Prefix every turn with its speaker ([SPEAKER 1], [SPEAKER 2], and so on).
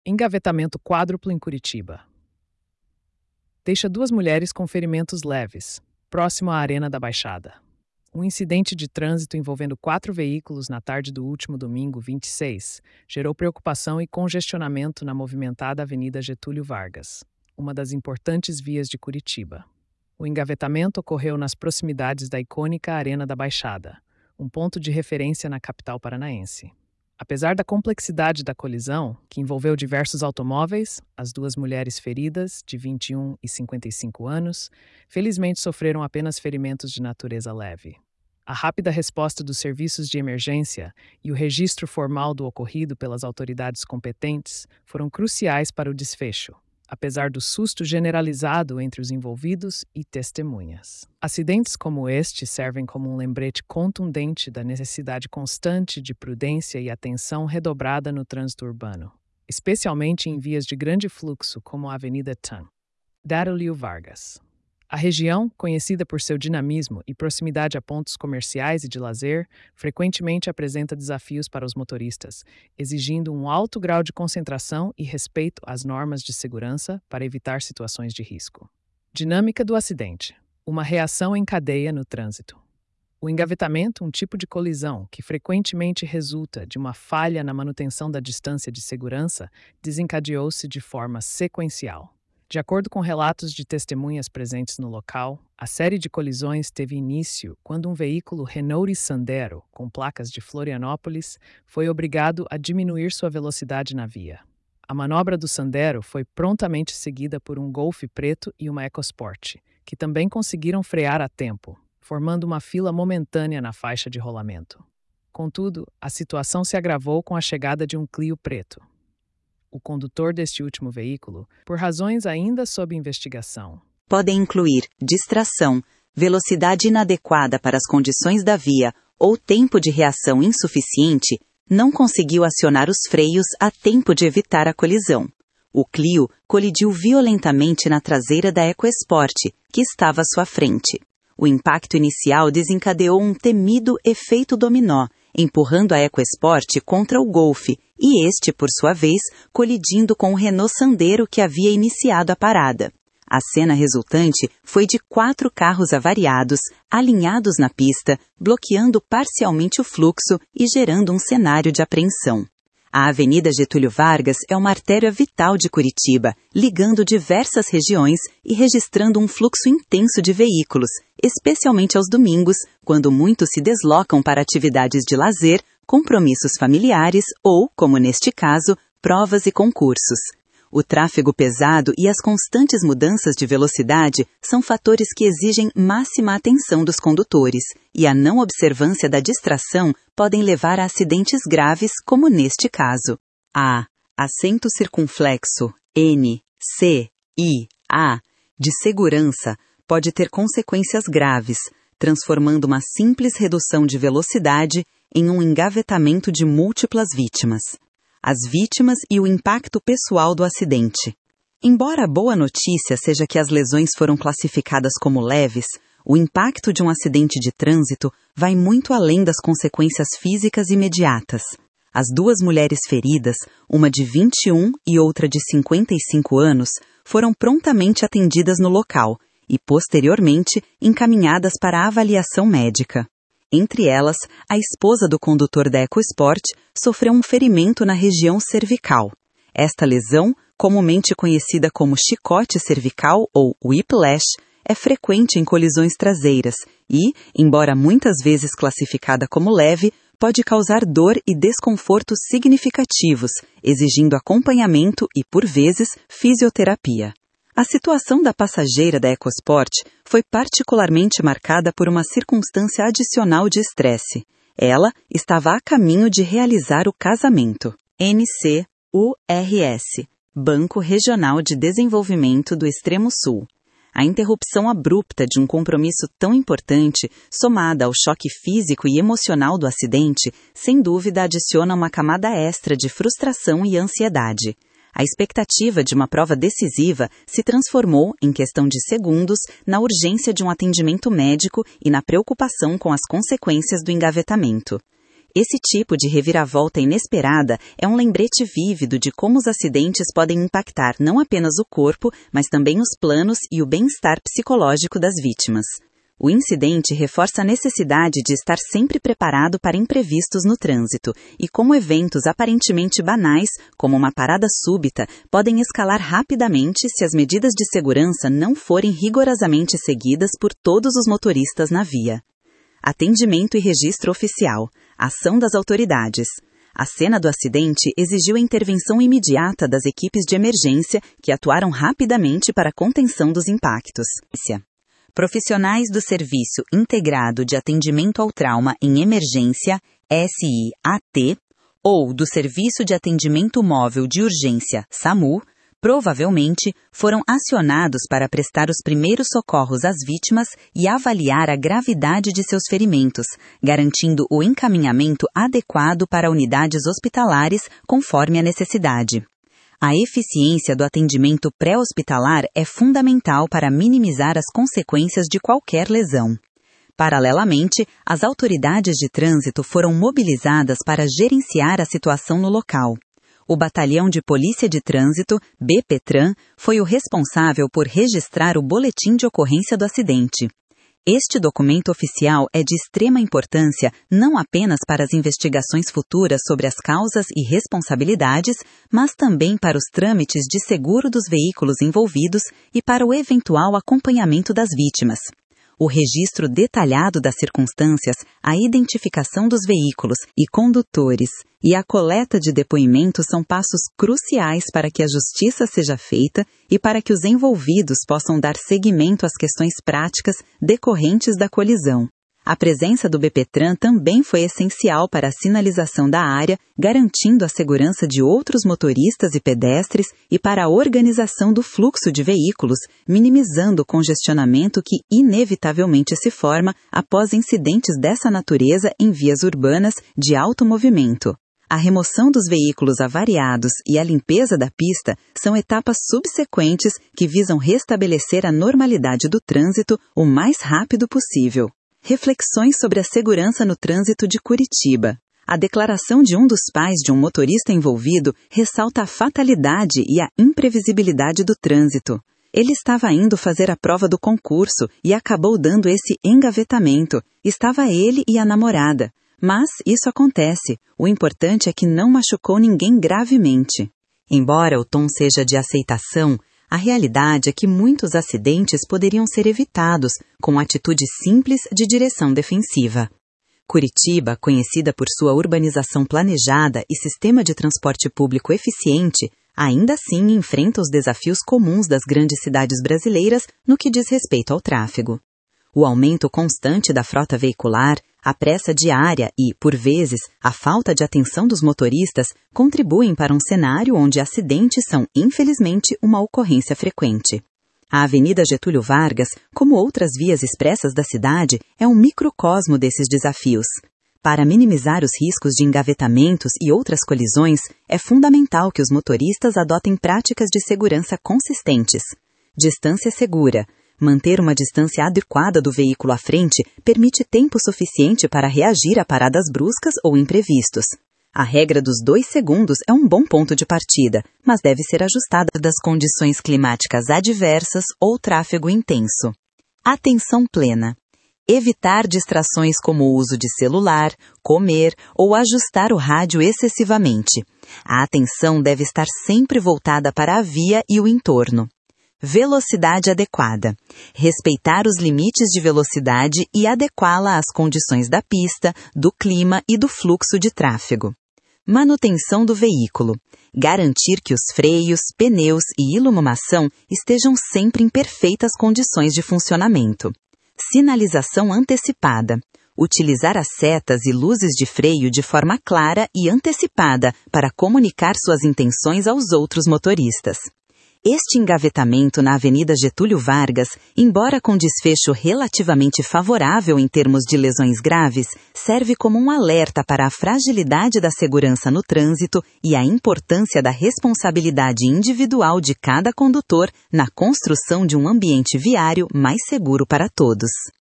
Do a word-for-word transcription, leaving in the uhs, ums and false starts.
[SPEAKER 1] Engavetamento quádruplo em Curitiba. Deixa duas mulheres com ferimentos leves, próximo à Arena da Baixada. Um incidente de trânsito envolvendo quatro veículos na tarde do último domingo, vinte e seis, gerou preocupação e congestionamento na movimentada Avenida Getúlio Vargas, uma das importantes vias de Curitiba. O engavetamento ocorreu nas proximidades da icônica Arena da Baixada, um ponto de referência na capital paranaense. Apesar da complexidade da colisão, que envolveu diversos automóveis, as duas mulheres feridas, de vinte e um e cinquenta e cinco anos, felizmente sofreram apenas ferimentos de natureza leve. A rápida resposta dos serviços de emergência e o registro formal do ocorrido pelas autoridades competentes foram cruciais para o desfecho, apesar do susto generalizado entre os envolvidos e testemunhas. Acidentes como este servem como um lembrete contundente da necessidade constante de prudência e atenção redobrada no trânsito urbano, especialmente em vias de grande fluxo como a Avenida Getúlio Vargas. A região, conhecida por seu dinamismo e proximidade a pontos comerciais e de lazer, frequentemente apresenta desafios para os motoristas, exigindo um alto grau de concentração e respeito às normas de segurança para evitar situações de risco. Dinâmica do acidente. Uma reação em cadeia no trânsito. O engavetamento, um tipo de colisão que frequentemente resulta de uma falha na manutenção da distância de segurança, desencadeou-se de forma sequencial. De acordo com relatos de testemunhas presentes no local, a série de colisões teve início quando um veículo Renault Sandero, com placas de Florianópolis, foi obrigado a diminuir sua velocidade na via. A manobra do Sandero foi prontamente seguida por um Golf preto e uma EcoSport, que também conseguiram frear a tempo, formando uma fila momentânea na faixa de rolamento. Contudo, a situação se agravou com a chegada de um Clio preto. O condutor deste último veículo, por razões ainda sob investigação,
[SPEAKER 2] podem incluir distração, velocidade inadequada para as condições da via ou tempo de reação insuficiente, não conseguiu acionar os freios a tempo de evitar a colisão. O Clio colidiu violentamente na traseira da EcoSport, que estava à sua frente. O impacto inicial desencadeou um temido efeito dominó, empurrando a EcoSport contra o Golf, e este, por sua vez, colidindo com o Renault Sandero que havia iniciado a parada. A cena resultante foi de quatro carros avariados, alinhados na pista, bloqueando parcialmente o fluxo e gerando um cenário de apreensão. A Avenida Getúlio Vargas é uma artéria vital de Curitiba, ligando diversas regiões e registrando um fluxo intenso de veículos, especialmente aos domingos, quando muitos se deslocam para atividades de lazer, compromissos familiares ou, como neste caso, provas e concursos. O tráfego pesado e as constantes mudanças de velocidade são fatores que exigem máxima atenção dos condutores, e a não observância da distração podem levar a acidentes graves, como neste caso. A. Assento circunflexo, N, C, I, A, de segurança, pode ter consequências graves, transformando uma simples redução de velocidade em um engavetamento de múltiplas vítimas. As vítimas e o impacto pessoal do acidente. Embora a boa notícia seja que as lesões foram classificadas como leves, o impacto de um acidente de trânsito vai muito além das consequências físicas imediatas. As duas mulheres feridas, uma de vinte e um e outra de cinquenta e cinco anos, foram prontamente atendidas no local e, posteriormente, encaminhadas para a avaliação médica. Entre elas, a esposa do condutor da EcoSport sofreu um ferimento na região cervical. Esta lesão, comumente conhecida como chicote cervical ou whiplash, é frequente em colisões traseiras e, embora muitas vezes classificada como leve, pode causar dor e desconforto significativos, exigindo acompanhamento e, por vezes, fisioterapia. A situação da passageira da EcoSport foi particularmente marcada por uma circunstância adicional de estresse. Ela estava a caminho de realizar o casamento. N C U R S, Banco Regional de Desenvolvimento do Extremo Sul. A interrupção abrupta de um compromisso tão importante, somada ao choque físico e emocional do acidente, sem dúvida adiciona uma camada extra de frustração e ansiedade. A expectativa de uma prova decisiva se transformou, em questão de segundos, na urgência de um atendimento médico e na preocupação com as consequências do engavetamento. Esse tipo de reviravolta inesperada é um lembrete vívido de como os acidentes podem impactar não apenas o corpo, mas também os planos e o bem-estar psicológico das vítimas. O incidente reforça a necessidade de estar sempre preparado para imprevistos no trânsito e como eventos aparentemente banais, como uma parada súbita, podem escalar rapidamente se as medidas de segurança não forem rigorosamente seguidas por todos os motoristas na via. Atendimento e registro oficial. Ação das autoridades. A cena do acidente exigiu a intervenção imediata das equipes de emergência que atuaram rapidamente para a contenção dos impactos. Profissionais do Serviço Integrado de Atendimento ao Trauma em Emergência, S I A T, ou do Serviço de Atendimento Móvel de Urgência, SAMU, provavelmente foram acionados para prestar os primeiros socorros às vítimas e avaliar a gravidade de seus ferimentos, garantindo o encaminhamento adequado para unidades hospitalares conforme a necessidade. A eficiência do atendimento pré-hospitalar é fundamental para minimizar as consequências de qualquer lesão. Paralelamente, as autoridades de trânsito foram mobilizadas para gerenciar a situação no local. O Batalhão de Polícia de Trânsito, BPTran, foi o responsável por registrar o boletim de ocorrência do acidente. Este documento oficial é de extrema importância não apenas para as investigações futuras sobre as causas e responsabilidades, mas também para os trâmites de seguro dos veículos envolvidos e para o eventual acompanhamento das vítimas. O registro detalhado das circunstâncias, a identificação dos veículos e condutores e a coleta de depoimentos são passos cruciais para que a justiça seja feita e para que os envolvidos possam dar seguimento às questões práticas decorrentes da colisão. A presença do BPTran também foi essencial para a sinalização da área, garantindo a segurança de outros motoristas e pedestres e para a organização do fluxo de veículos, minimizando o congestionamento que inevitavelmente se forma após incidentes dessa natureza em vias urbanas de alto movimento. A remoção dos veículos avariados e a limpeza da pista são etapas subsequentes que visam restabelecer a normalidade do trânsito o mais rápido possível. Reflexões sobre a segurança no trânsito de Curitiba. A declaração de um dos pais de um motorista envolvido ressalta a fatalidade e a imprevisibilidade do trânsito. Ele estava indo fazer a prova do concurso e acabou dando esse engavetamento. Estava ele e a namorada. Mas isso acontece. O importante é que não machucou ninguém gravemente. Embora o tom seja de aceitação, a realidade é que muitos acidentes poderiam ser evitados com atitude simples de direção defensiva. Curitiba, conhecida por sua urbanização planejada e sistema de transporte público eficiente, ainda assim enfrenta os desafios comuns das grandes cidades brasileiras no que diz respeito ao tráfego. O aumento constante da frota veicular, a pressa diária e, por vezes, a falta de atenção dos motoristas contribuem para um cenário onde acidentes são, infelizmente, uma ocorrência frequente. A Avenida Getúlio Vargas, como outras vias expressas da cidade, é um microcosmo desses desafios. Para minimizar os riscos de engavetamentos e outras colisões, é fundamental que os motoristas adotem práticas de segurança consistentes. Distância segura. Manter uma distância adequada do veículo à frente permite tempo suficiente para reagir a paradas bruscas ou imprevistos. A regra dos dois segundos é um bom ponto de partida, mas deve ser ajustada das condições climáticas adversas ou tráfego intenso. Atenção plena. Evitar distrações como o uso de celular, comer ou ajustar o rádio excessivamente. A atenção deve estar sempre voltada para a via e o entorno. Velocidade adequada. Respeitar os limites de velocidade e adequá-la às condições da pista, do clima e do fluxo de tráfego. Manutenção do veículo. Garantir que os freios, pneus e iluminação estejam sempre em perfeitas condições de funcionamento. Sinalização antecipada. Utilizar as setas e luzes de freio de forma clara e antecipada para comunicar suas intenções aos outros motoristas. Este engavetamento na Avenida Getúlio Vargas, embora com desfecho relativamente favorável em termos de lesões graves, serve como um alerta para a fragilidade da segurança no trânsito e a importância da responsabilidade individual de cada condutor na construção de um ambiente viário mais seguro para todos.